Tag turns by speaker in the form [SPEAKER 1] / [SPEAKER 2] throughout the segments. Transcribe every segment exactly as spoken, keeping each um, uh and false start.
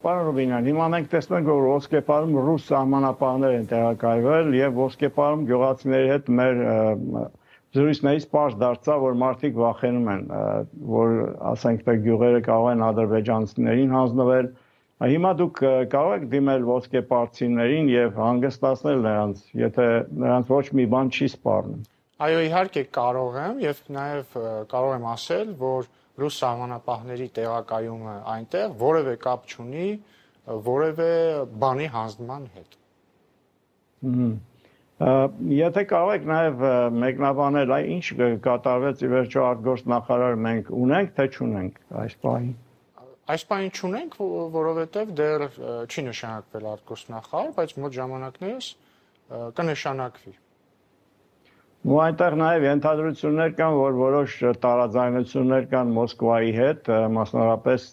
[SPEAKER 1] Պարոն Ռուբինյան, հիմա մենք տեսնում ենք, որ Ոսկեպարում ռուս սահմանապահներ են տեղակայվել եւ Ոսկեպարում գյուղացիների հետ մեր զրույցներից պարզ դարձավ, որ մարդիկ վախենում են, որ ասենք թե գյուղերը կարող են ադրբեջանցիներին հանձնվել։ Հիմա դուք կարող եք դիմել ոսկեպարցիներին եւ հանգստացնել նրանց, եթե նրանց ոչ մի բան չի սպառնում։
[SPEAKER 2] Այո, իհարկե կարող եմ եւ նաեւ կարող եմ ասել, որ ռուս սահմանապահների տեղակայումը այնտեղ որևէ կապ չունի որևէ բանի հանձնման հետ։
[SPEAKER 1] Եթե կարող եք նաև մեկնաբանել, այ ինչ կատարվեց ի վերջո արտգործնախարար մենք ունենք, թե չունենք այս պահին։
[SPEAKER 2] Այս պահին չունենք, որովհետև դեռ չի նշանակվել արտգործնախարար, բայց մոտ ժամանակներս կնշանակվի։
[SPEAKER 1] Ու այնտեղ նաև ենթադրություններ կան, որ որոշ տարաձայնություններ կան Մոսկվայի հետ, մասնավորապես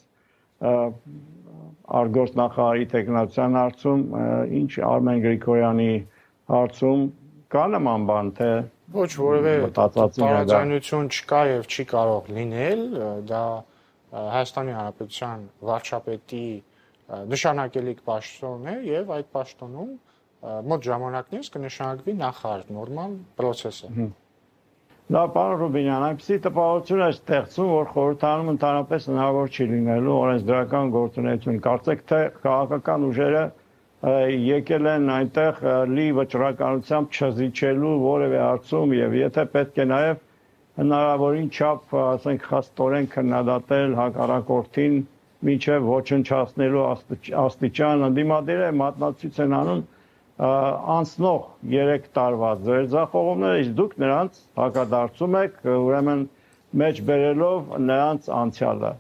[SPEAKER 1] արտգործնախարարի տեխնացիան հարցում, ինչ Արմեն Գրիգորյանի հարցում կա նման բան, թե
[SPEAKER 2] ոչ որևէ տարաձայնություն չկա եւ չի կարող լինել, դա Հայաստանի Հանրապետության վարչապետի նշանակելի պաշտոն է եւ այդ պաշտոնում մոտ ժամանակներս կնշանակվի նախարար, նորմալ process է։
[SPEAKER 1] Դա պարոն Ռուբինյան, այնպեսի տպավորություն է ստեղծում, որ խորհրդարանում ընդհանրապես հնարավոր չի լինելու օրենսդրական գործունեություն։ Կարծեք թե քաղաքական ուժերը եկել են այնտեղ լի վճռականությամբ չզիջելու որևէ հարցում եւ եթե պետք է նաեւ հնարավորին չափ, ասենք, խստորեն քննադատել հակառակորդին մինչեւ ոչնչացնելու աստիճան ընդդիմադիր է մատնացույց են անում անցնող երեք տարվա ձերձախողումները, իսկ դուք նրանց հակադարձում եք, ուրեմն մեջ բերելով նրանց անցյալը,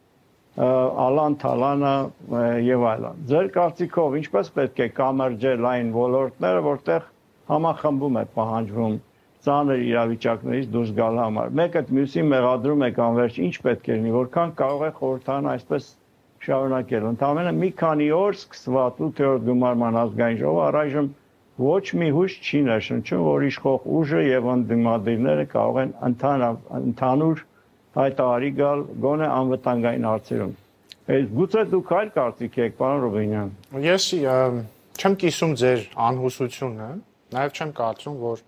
[SPEAKER 1] Ալան Թալանը եւ այլն։ Ձեր կարծիքով ինչպես պետք է կամրջել այն ոլորտները, որտեղ համախմբում է պահանջվում ծանր իրավիճակներից դուրս գալ համար։ Մեկը մյուսին մեղադրում եք անverջ, ինչ պետք է լինի, որքան կարող է խորհրդարանը այսպես շարունակել։ Ընդամենը մի քանի օր սկսված ութերորդ գումարման ազգային ժողովը առայժմ ոչ մի հույս չի ներշնչում, որ իշխող ուժը եւ ընդդիմադիրները կարող են ընդհանուր հայտարարի գալ գոնե անվտանգային հարցերում։ Այս գուցե դուք այլ կարծիք եք, պարոն Ռուբինյան։
[SPEAKER 2] Ես չեմ կիսում ձեր անհուսությունը, նաեւ չեմ կարծում, որ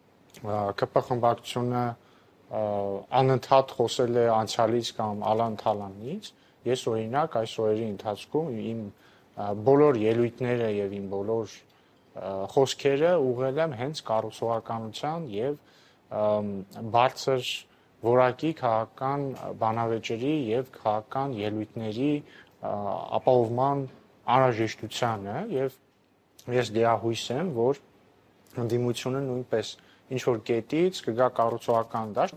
[SPEAKER 2] ԿՊ խմբակցությունը անընդհատ խոսել է անցյալից կամ Ալան Թալանից։ Ես օրինակ այս օրերի ընթացքում իմ բոլոր ելույթները եւ իմ բոլոր խոսքերը ուղղել եմ հենց կառուցողականության եւ բարձր որակի քաղաքական բանավեճերի եւ քաղաքական ելույթների ապահովման անհրաժեշտությանը եւ ես դիահույս եմ, որ ընդդիմությունը նույնպես ինչ որ կետից կգա կառուցողական դաշտ,